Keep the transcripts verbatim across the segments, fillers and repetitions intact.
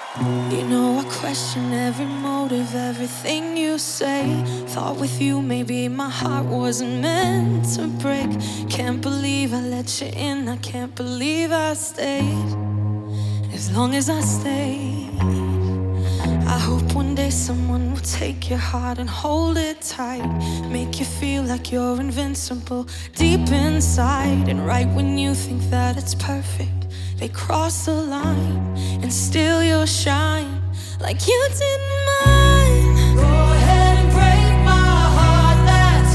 You know I question every motive, everything you say. Thought with you maybe my heart wasn't meant to break. Can't believe I let you in, I can't believe I stayed. As long as I stayed, I hope one day someone will take your heart and hold it tight. Make you feel like you're invincible deep inside. And right when you think that it's perfect, they cross the line and steal your shine like you didn't mind. Go ahead and break my heart, that's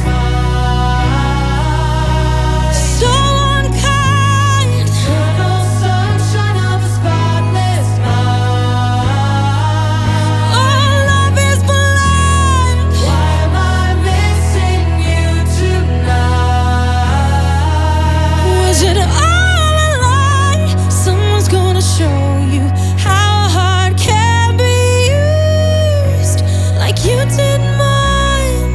mine. So unkind. Eternal sunshine of the spotless mind. Our love is blind. Why am I missing you tonight? Was it all show you how a heart can be used like you did mine?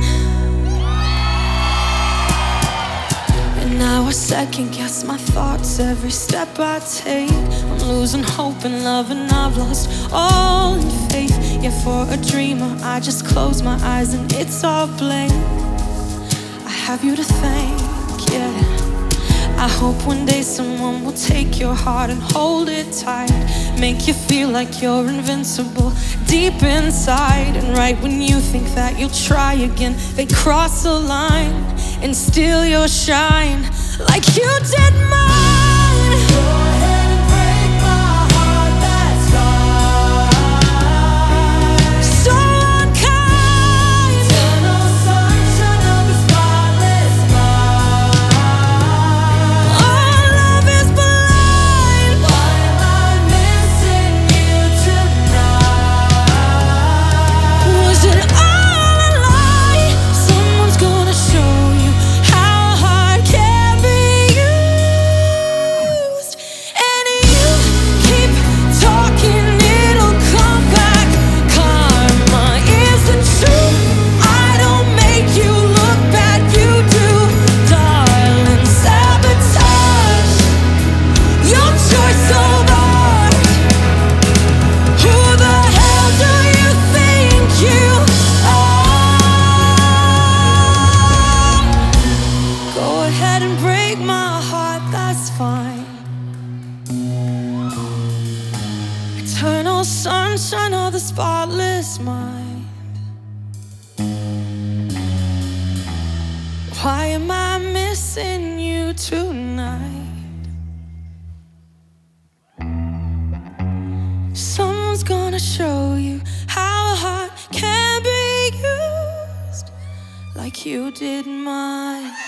And now I second guess my thoughts every step I take. I'm losing hope in love and I've lost all in faith. Yeah, for a dreamer I just close my eyes and it's all blank. I have you to thank, yeah. I hope one day someone will take your heart and hold it tight. Make you feel like you're invincible deep inside. And right when you think that you'll try again, they cross the line and steal your shine like you did mine. Go ahead and break my heart, that's fine. So unkind. Eternal sunshine of the spotless mind. Our love is blind. Why am I missing you tonight? Was it all a lie? Someone's gonna show you how a heart can be used. And you keep talking, it'll come back. Karma isn't true. I don't make you look bad, you do, darling. Sabotage your choice of art. Who the hell do you think you are? Go ahead and break my heart, that's fine. Eternal sunshine of the spotless mind. Why am I missing you tonight? Someone's gonna show you how a heart can be used like you did mine.